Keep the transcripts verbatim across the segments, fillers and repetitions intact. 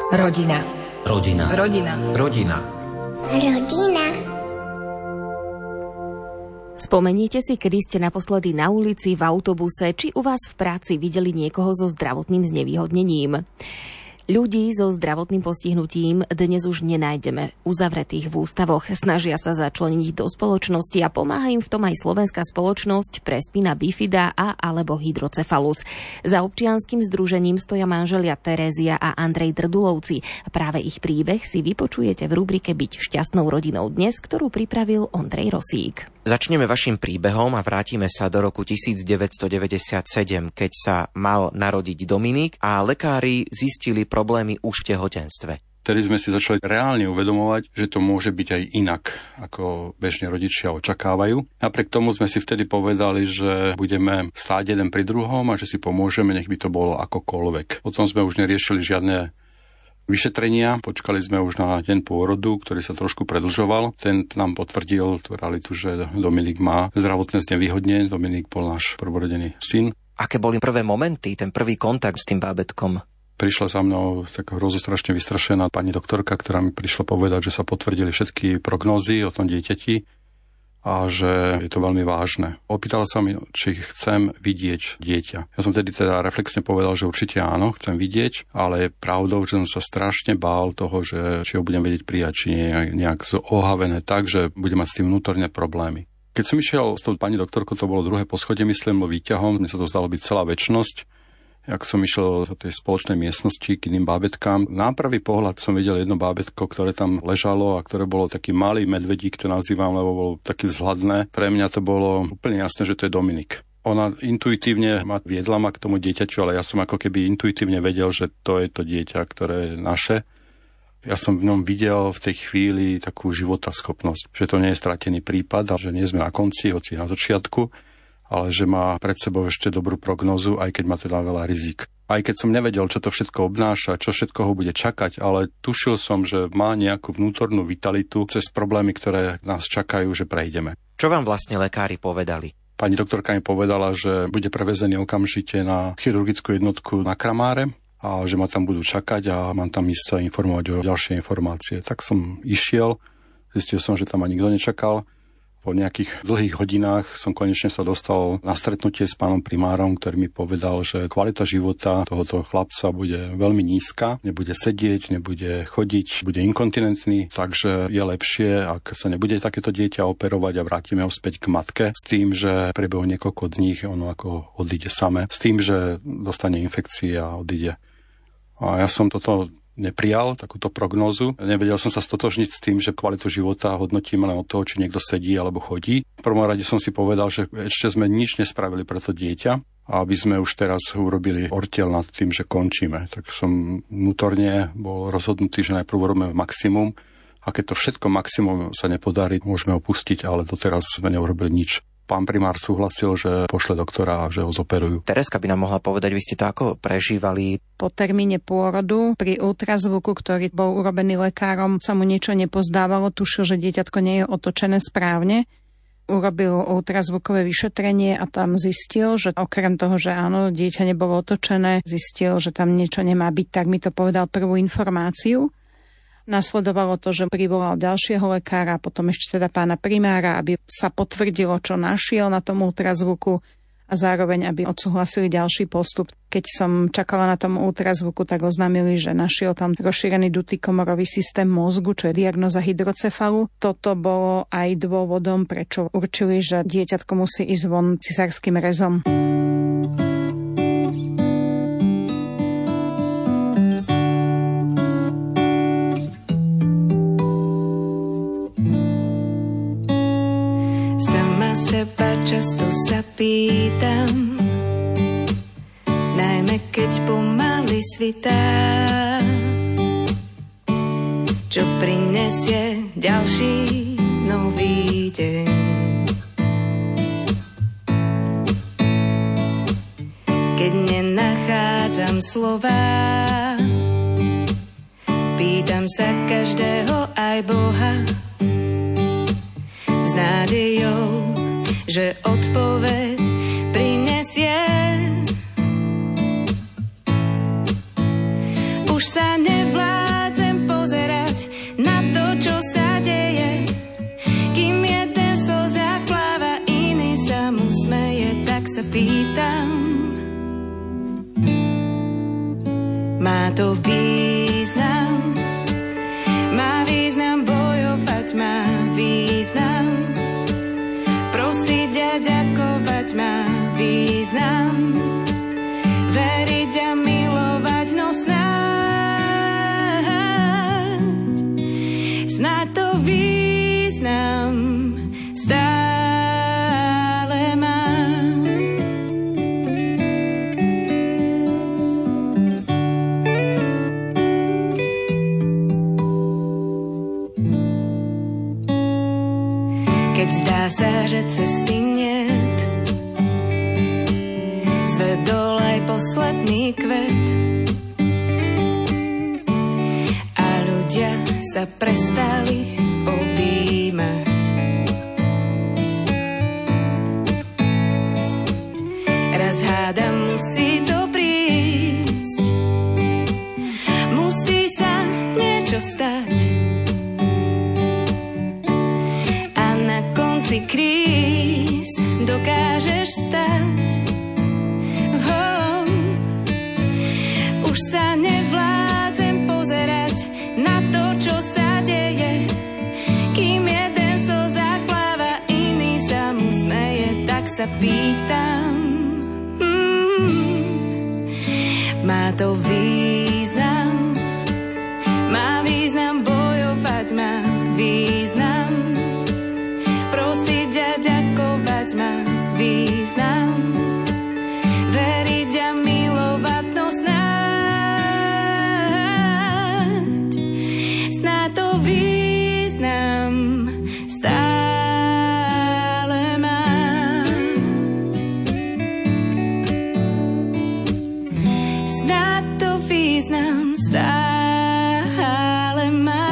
Rodina. Rodina. Rodina. Rodina. Rodina. Spomeniete si, kedy ste naposledy na ulici, v autobuse či u vás v práci videli niekoho so zdravotným znevýhodnením? Ľudí so zdravotným postihnutím dnes už nenájdeme uzavretých v ústavoch. Snažia sa začleniť do spoločnosti a pomáha im v tom aj slovenská spoločnosť pre spina bifida a alebo hydrocefalus. Za občianskym združením stoja manželia Terézia a Andrej Drdulovci. Práve ich príbeh si vypočujete v rubrike Byť šťastnou rodinou dnes, ktorú pripravil Ondrej Rosík. Začneme vašim príbehom a vrátime sa do roku devätnásťstodeväťdesiatsedem, keď sa mal narodiť Dominik a lekári zistili problémy už v tehotenstve. Vtedy sme si začali reálne uvedomovať, že to môže byť aj inak, ako bežne rodičia očakávajú. Napriek tomu sme si vtedy povedali, že budeme stáť jeden pri druhom a že si pomôžeme, nech by to bolo akokoľvek. Potom sme už neriešili žiadne vyšetrenia, počkali sme už na deň pôrodu, ktorý sa trošku predlžoval. Ten nám potvrdil tú realitu, že Dominik má zdravotné znevýhodnenie. Dominik bol náš prvorodený syn. Aké boli prvé momenty, ten prvý kontakt s tým bábätkom? Prišla za mnou tak hrozostrašne vystrašená pani doktorka, ktorá mi prišla povedať, že sa potvrdili všetky prognózy o tom dieťati a že je to veľmi vážne. Opýtala sa mi, či chcem vidieť dieťa. Ja som tedy teda reflexne povedal, že určite áno, chcem vidieť, ale je pravdou, že som sa strašne bál toho, že či ho budem vedieť prijať, či nie je nejak ohavené tak, že budem mať s tým vnútorné problémy. Keď som išiel s tou pani doktorkou, to bolo druhé poschodie, myslím, výťahom, mne sa to zdalo byť celá večnosť. Jak som išiel do tej spoločnej miestnosti k iným bábätkám, na prvý pohľad som videl jedno bábätko, ktoré tam ležalo a ktoré bolo taký malý medvedík, to nazývam, lebo bolo taký vzhľadné. Pre mňa to bolo úplne jasné, že to je Dominik. Ona intuitívne ma viedla ma k tomu dieťaťu, ale ja som ako keby intuitívne vedel, že to je to dieťa, ktoré je naše. Ja som v ňom videl v tej chvíli takú životaschopnosť, že to nie je stratený prípad a že nie sme na konci, hoci na začiatku, ale že má pred sebou ešte dobrú prognózu, aj keď má teda veľa rizik. Aj keď som nevedel, čo to všetko obnáša, čo všetko ho bude čakať, ale tušil som, že má nejakú vnútornú vitalitu cez problémy, ktoré nás čakajú, že prejdeme. Čo vám vlastne lekári povedali? Pani doktorka mi povedala, že bude prevezený okamžite na chirurgickú jednotku na Kramáre a že ma tam budú čakať a mám tam ísť sa informovať o ďalšie informácie. Tak som išiel, zistil som, že tam ma nikto nečakal. Po nejakých dlhých hodinách som konečne sa dostal na stretnutie s pánom primárom, ktorý mi povedal, že kvalita života tohoto chlapca bude veľmi nízka, nebude sedieť, nebude chodiť, bude inkontinentný, takže je lepšie, ak sa nebude takéto dieťa operovať a vrátime ho späť k matke, s tým, že prebehu niekoľko dní ono ako odíde samé, s tým, že dostane infekcie a odíde. A ja som toto neprijal, takúto prognózu. Nevedel som sa stotožniť s tým, že kvalitu života hodnotíme len od toho, či niekto sedí alebo chodí. V prvom rade som si povedal, že ešte sme nič nespravili pre to dieťa a aby sme už teraz urobili ortiel nad tým, že končíme. Tak som vnútorne bol rozhodnutý, že najprv urobíme maximum a keď to všetko maximum sa nepodarí, môžeme opustiť, ale doteraz sme neurobili nič. Pán primár súhlasil, že pošle doktora a že ho zoperujú. Tereska by nám mohla povedať, vy ste to ako prežívali? Po termíne pôrodu pri ultrazvuku, ktorý bol urobený lekárom, sa mu niečo nepozdávalo, tušil, že dieťatko nie je otočené správne. Urobil ultrazvukové vyšetrenie a tam zistil, že okrem toho, že áno, dieťa nebolo otočené, zistil, že tam niečo nemá byť, tak mi to povedal prvú informáciu. Nasledovalo to, že privolal ďalšieho lekára, potom ešte teda pána primára, aby sa potvrdilo, čo našiel na tom ultrazvuku a zároveň, aby odsúhlasili ďalší postup. Keď som čakala na tom ultrazvuku, tak oznámili, že našiel tam rozšírený dutikomorový systém mozgu, čo je diagnóza hydrocefalu. Toto bolo aj dôvodom, prečo určili, že dieťatko musí ísť von cisárskym rezom. Seba často sa pýtam, najmä keď pomaly svitá, čo prinesie ďalší nový deň. Keď nenachádzam slová, pýtam sa každého aj Boha s nádejou, že odpoveď prinesie. Už sa nevládam Má to význam, má význam bojovať, má význam prosiť a ďakovať, má význam veriť a milovať, no snáď, snáď to význam stále má. Keď zdá sa, že cesty niet, zvedol aj posledný kvet a ľudia sa prestali objímať. Raz hádam, musí to prísť, musí sa niečo stať a na konci kríz dokážeš stať. Oh, už sa nevládzem pozerať na to, čo sa deje, kým jeden slzá pláva, iný sa mu smeje, tak sa pýtam, hmm, má to význam, má význam bojovať, má význam prosiť a ďakovať, má význam veriť a milovať, no snáď, snáď to význam stále má. Snáď to význam stále má.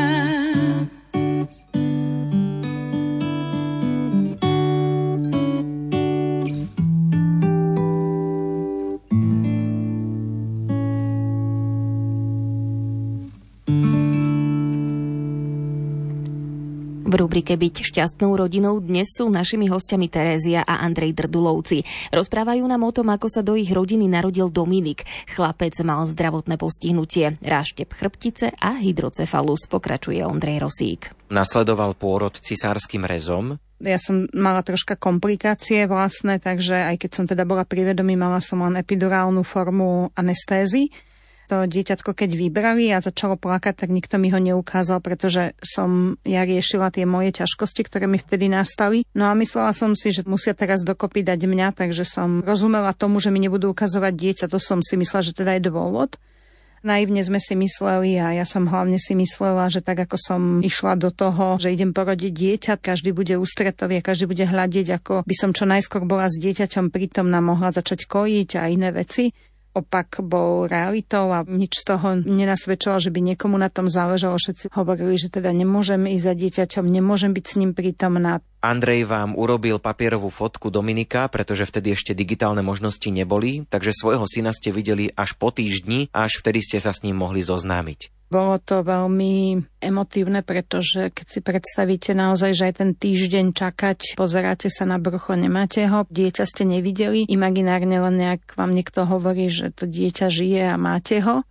V rubrike Byť šťastnou rodinou dnes sú našimi hostiami Terézia a Andrej Drdulovci. Rozprávajú nám o tom, ako sa do ich rodiny narodil Dominik. Chlapec mal zdravotné postihnutie, ráštep chrbtice a hydrocefalus, pokračuje Ondrej Rosík. Nasledoval pôrod cisárskym rezom. Ja som mala troška komplikácie vlastné, takže aj keď som teda bola pri vedomí, mala som len epidurálnu formu anestézy. To dieťatko, keď vybrali a začalo plakať, tak nikto mi ho neukázal, pretože som ja riešila tie moje ťažkosti, ktoré mi vtedy nastali. No a myslela som si, že musia teraz dokopy dať mňa, takže som rozumela tomu, že mi nebudú ukazovať dieťa. To som si myslela, že teda je dôvod. Naivne sme si mysleli a ja som hlavne si myslela, že tak ako som išla do toho, že idem porodiť dieťa, každý bude ústretový a každý bude hľadiť, ako by som čo najskôr bola s dieťaťom prítomná, mohla začať kojiť a iné veci. Opak bol realitou a nič z toho nenasvedčilo, že by niekomu na tom záležalo. Všetci hovorili, že teda nemôžem ísť za dieťaťom, nemôžem byť s ním prítomná. Andrej vám urobil papierovú fotku Dominika, pretože vtedy ešte digitálne možnosti neboli, takže svojho syna ste videli až po týždni, až vtedy ste sa s ním mohli zoznámiť. Bolo to veľmi emotívne, pretože keď si predstavíte naozaj, že aj ten týždeň čakať, pozeráte sa na brucho, nemáte ho, dieťa ste nevideli, imaginárne len nejak vám niekto hovorí, že to dieťa žije a máte ho.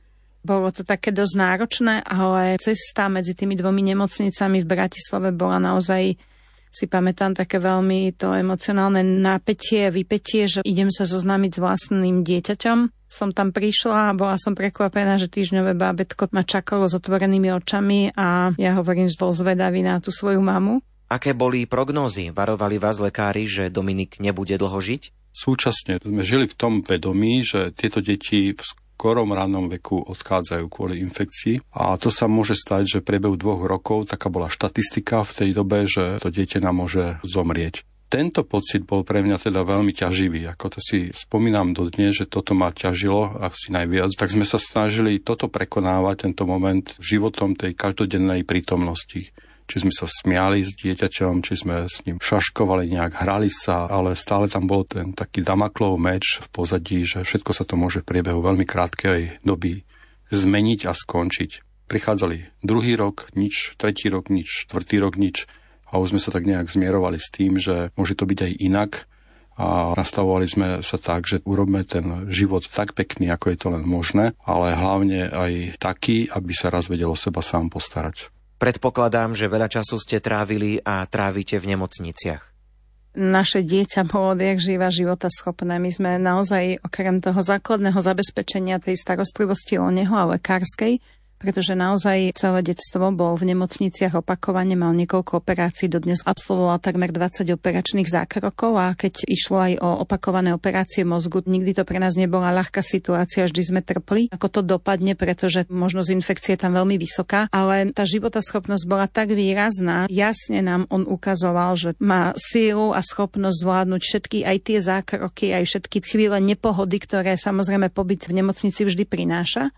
Bolo to také dosť náročné, ale cesta medzi tými dvomi nemocnicami v Bratislave bola naozaj, si pamätám, také veľmi to emocionálne napätie, vypätie, že idem sa zoznámiť s vlastným dieťaťom. Som tam prišla a bola som prekvapená, že týždňové bábätko ma čakalo s otvorenými očami a ja hovorím, že bol zvedavý na tú svoju mamu. Aké boli prognózy? Varovali vás lekári, že Dominik nebude dlho žiť? Súčasne sme žili v tom vedomí, že tieto deti v skorom rannom veku odchádzajú kvôli infekcii a to sa môže stať, že v priebehu dvoch rokov, taká bola štatistika v tej dobe, že to dieťa nám môže zomrieť. Tento pocit bol pre mňa teda veľmi ťaživý. Ako to si spomínam dodnes, že toto ma ťažilo asi najviac. Tak sme sa snažili toto prekonávať, tento moment životom tej každodennej prítomnosti. Či sme sa smiali s dieťaťom, či sme s ním šaškovali nejak, hrali sa, ale stále tam bol ten taký Damoklov meč v pozadí, že všetko sa to môže v priebehu veľmi krátkej doby zmeniť a skončiť. Prichádzali druhý rok, nič, tretí rok, nič, štvrtý rok, nič. A už sme sa tak nejak zmierovali s tým, že môže to byť aj inak a nastavovali sme sa tak, že urobme ten život tak pekný, ako je to len možné, ale hlavne aj taký, aby sa raz vedel o seba sám postarať. Predpokladám, že veľa času ste trávili a trávite v nemocniciach. Naše dieťa bolo odjak živa životaschopné. My sme naozaj okrem toho základného zabezpečenia tej starostlivosti o neho a lekárskej, pretože naozaj celé detstvo bol v nemocniciach opakovane, mal niekoľko operácií, dodnes absolvoval takmer dvadsať operačných zákrokov a keď išlo aj o opakované operácie mozgu, nikdy to pre nás nebola ľahká situácia, vždy sme trpli, ako to dopadne, pretože možnosť infekcie je tam veľmi vysoká, ale tá životaschopnosť bola tak výrazná, jasne nám on ukazoval, že má sílu a schopnosť zvládnuť všetky aj tie zákroky, aj všetky chvíle nepohody, ktoré samozrejme pobyt v nemocnici vždy prináša.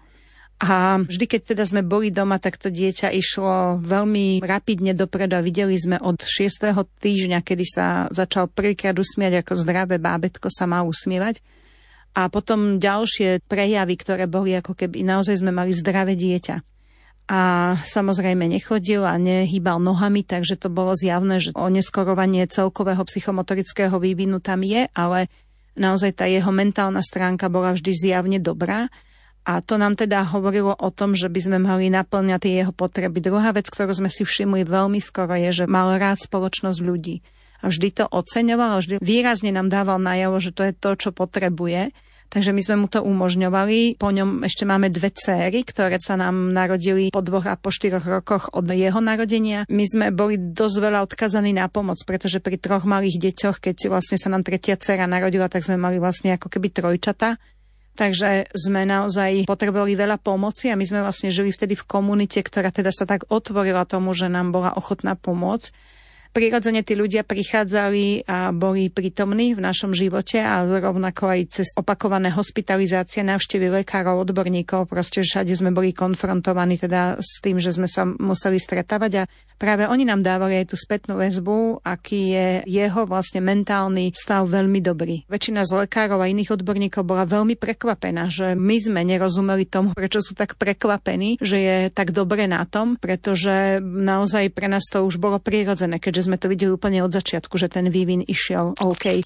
A vždy, keď teda sme boli doma, tak to dieťa išlo veľmi rapidne dopredu a videli sme od šiesteho týždňa, kedy sa začal prvýkrát usmiať, ako zdravé bábätko sa má usmievať. A potom ďalšie prejavy, ktoré boli, ako keby naozaj sme mali zdravé dieťa. A samozrejme nechodil a nehýbal nohami, takže to bolo zjavné, že oneskorovanie celkového psychomotorického vývinu tam je, ale naozaj tá jeho mentálna stránka bola vždy zjavne dobrá. A to nám teda hovorilo o tom, že by sme mali naplňať tie jeho potreby. Druhá vec, ktorú sme si všimli veľmi skoro, je, že mal rád spoločnosť ľudí. A vždy to oceňoval, vždy výrazne nám dával najavo, že to je to, čo potrebuje. Takže my sme mu to umožňovali. Po ňom ešte máme dve céry, ktoré sa nám narodili po dvoch a po štyroch rokoch od jeho narodenia. My sme boli dosť veľa odkazaní na pomoc, pretože pri troch malých deťoch, keď vlastne sa nám tretia dcéra narodila, tak sme mali vlastne ako keby trojčata. Takže sme naozaj potrebovali veľa pomoci a my sme vlastne žili vtedy v komunite, ktorá teda sa tak otvorila tomu, že nám bola ochotná pomôcť. Prirodzene tí ľudia prichádzali a boli prítomní v našom živote a rovnako aj cez opakované hospitalizácie, návštevy lekárov, odborníkov, proste všade sme boli konfrontovaní teda s tým, že sme sa museli stretávať a práve oni nám dávali aj tú spätnú väzbu, aký je jeho vlastne mentálny stav veľmi dobrý. Väčšina z lekárov a iných odborníkov bola veľmi prekvapená, že my sme nerozumeli tomu, prečo sú tak prekvapení, že je tak dobre na tom, pretože naozaj pre nás to už bolo prirodzené, keďže sme to videli úplne od začiatku, že ten vývin išiel OK.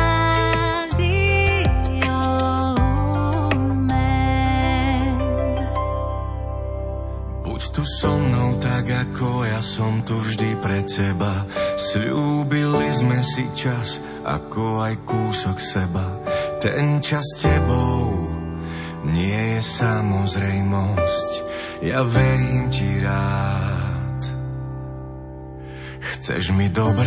Buď tu so mnou tak, ako ja som tu vždy pre teba. Sľúbili sme si čas, ako aj kúsok seba. Ten čas s tebou nie je samozrejmosť. Ja verím ti rád. Chceš mi dobre,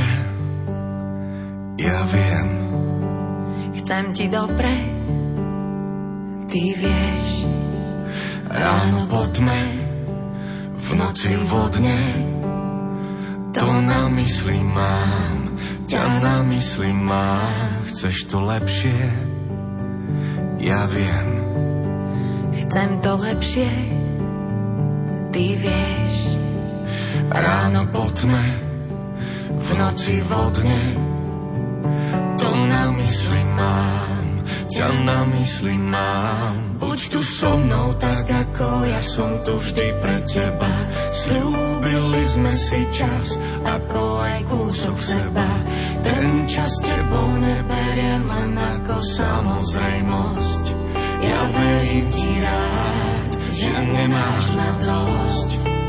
ja viem. Chcem ti dobre, ty vieš. Ráno po tme, v noci vodne, to na mysli mám, ťa na mysli mám. Chceš to lepšie, ja viem. Chcem to lepšie, ty vieš. Ráno po tme, v noci vodne, to na mysli mám, ťa na mysli mám. Buď tu so mnou tak, ako ja som tu vždy pre teba. Sľúbili sme si čas, ako aj kúsok seba. Ten čas s tebou neberiem len ako samozrejmosť. Ja verím ti rád, že nemáš ma dosť.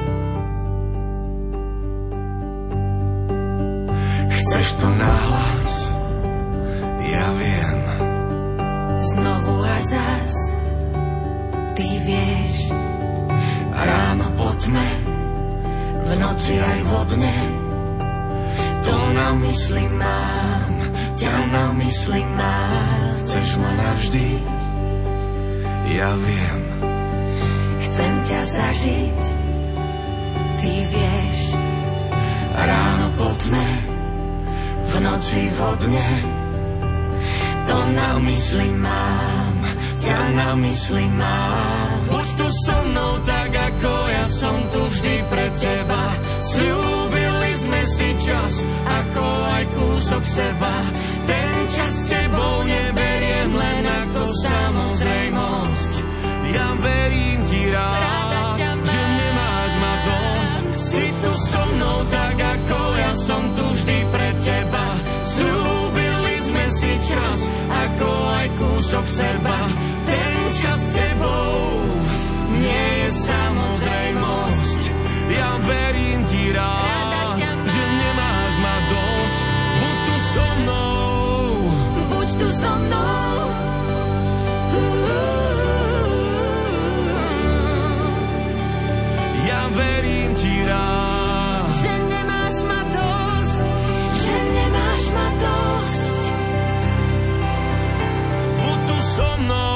Chceš to nahlas, ja viem. Znovu a zas, ty vieš. Ráno po tme, v noci aj vodne, to na mysli mám, ťa na mysli mám. Chceš ma navždy, ja viem. Chcem ťa zažiť, ty vieš. Ráno po tme, v noci vodne, to na mysli mám, ťa na mysli mám. Buď tu so mnou tak, ako ja som tu vždy pre teba. Sľúbili sme si čas, ako aj kúsok seba. Ten čas s tebou neberiem len ako samozrejmosť. Ja verím ti rád, že nemáš ma dosť. Si tu so mnou tak, ako ja som tu vždy pre teba. Sľúbili sme si čas, kúsok seba. Ten čas s tebou nie je samozrejmosť. Ja verím ti rád, že nemáš ma dosť. Buď tu so mnou, buď tu so mnou. Ja verím ti rád, že nemáš ma dosť, že nemáš ma dosť. buď tu so mnou.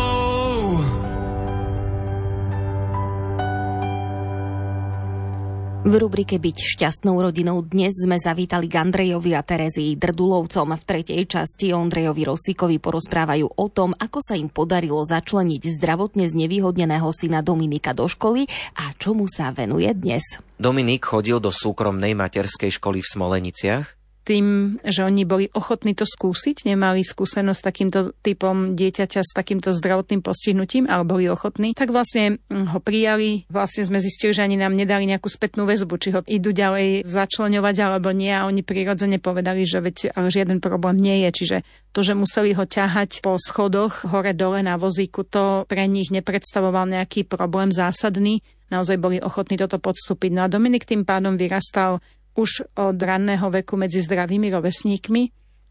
V rubrike Byť šťastnou rodinou dnes sme zavítali k Andrejovi a Terezii Drdulovcom. V tretej časti Ondrejovi Rosíkovi porozprávajú o tom, ako sa im podarilo začleniť zdravotne znevýhodneného syna Dominika do školy a čomu sa venuje dnes. Dominik chodil do súkromnej materskej školy v Smoleniciach. Tým, že oni boli ochotní to skúsiť, nemali skúsenosť s takýmto typom dieťaťa s takýmto zdravotným postihnutím, ale boli ochotní, tak vlastne ho prijali. Vlastne sme zistili, že ani nám nedali nejakú spätnú väzbu, či ho idú ďalej začleňovať alebo nie, a oni prirodzene povedali, že veď ale žiaden problém nie je. Čiže to, že museli ho ťahať po schodoch hore-dole na vozíku, to pre nich nepredstavoval nejaký problém zásadný. Naozaj boli ochotní toto podstúpiť. No a Dominik tým pádom vyrastal už od ranného veku medzi zdravými rovesníkmi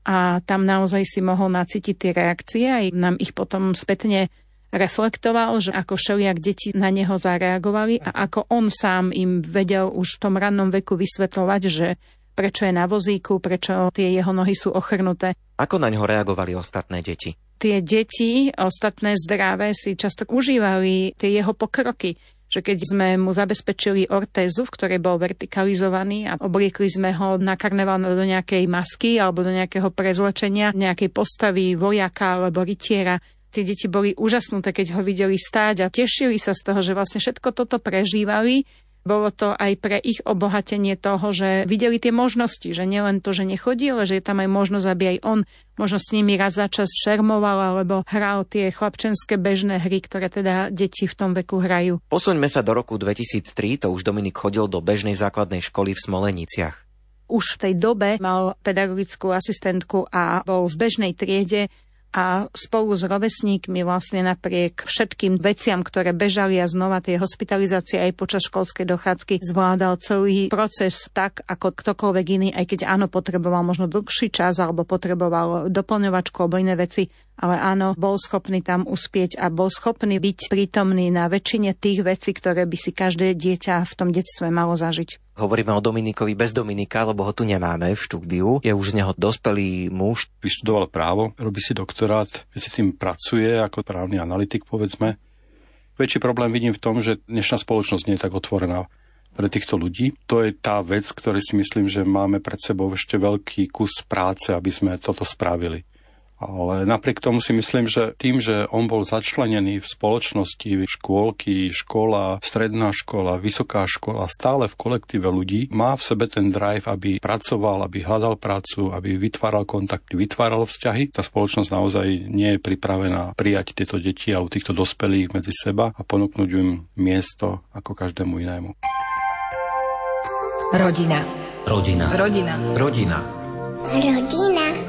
a tam naozaj si mohol nacítiť tie reakcie a nám ich potom spätne reflektoval, že ako všelijak deti na neho zareagovali a ako on sám im vedel už v tom rannom veku vysvetľovať, že prečo je na vozíku, prečo tie jeho nohy sú ochrnuté. Ako na ňo reagovali ostatné deti? Tie deti, ostatné zdravé, si často užívali tie jeho pokroky. Že keď sme mu zabezpečili ortézu, v ktorej bol vertikalizovaný a obliekli sme ho na karneval do nejakej masky alebo do nejakého prezlečenia, nejakej postavy vojaka alebo rytiera, tie deti boli úžasnuté, keď ho videli stáť a tešili sa z toho, že vlastne všetko toto prežívali. Bolo to aj pre ich obohatenie toho, že videli tie možnosti, že nielen to, že nechodí, ale že je tam aj možnosť, aby aj on možno s nimi raz za čas šermoval alebo hral tie chlapčenské bežné hry, ktoré teda deti v tom veku hrajú. Posuňme sa do roku dvetisíctri, to už Dominik chodil do bežnej základnej školy v Smoleniciach. Už v tej dobe mal pedagogickú asistentku a bol v bežnej triede a spolu s rovesníkmi vlastne napriek všetkým veciam, ktoré bežali a znova tie hospitalizácie aj počas školskej dochádzky zvládal celý proces tak, ako ktokoľvek iný, aj keď áno, potreboval možno dlhší čas alebo potreboval doplňovačku alebo iné veci, ale áno, bol schopný tam uspieť a bol schopný byť prítomný na väčšine tých vecí, ktoré by si každé dieťa v tom detstve malo zažiť. Hovoríme o Dominikovi bez Dominika, lebo ho tu nemáme v štúdiu. Je už z neho dospelý muž. Vyštudoval právo, robí si doktorát, medzi tým pracuje ako právny analytik, povedzme. Väčší problém vidím v tom, že dnešná spoločnosť nie je tak otvorená pre týchto ľudí. To je tá vec, ktorej si myslím, že máme pred sebou ešte veľký kus práce, aby sme toto spravili. Ale napriek tomu si myslím, že tým, že on bol začlenený v spoločnosti, škôlky, škola, stredná škola, vysoká škola, stále v kolektíve ľudí, má v sebe ten drive, aby pracoval, aby hľadal prácu, aby vytváral kontakty, vytváral vzťahy. Tá spoločnosť naozaj nie je pripravená prijať tieto deti alebo týchto dospelých medzi seba a ponúknuť im miesto ako každému inému. Rodina. Rodina. Rodina. Rodina. Rodina.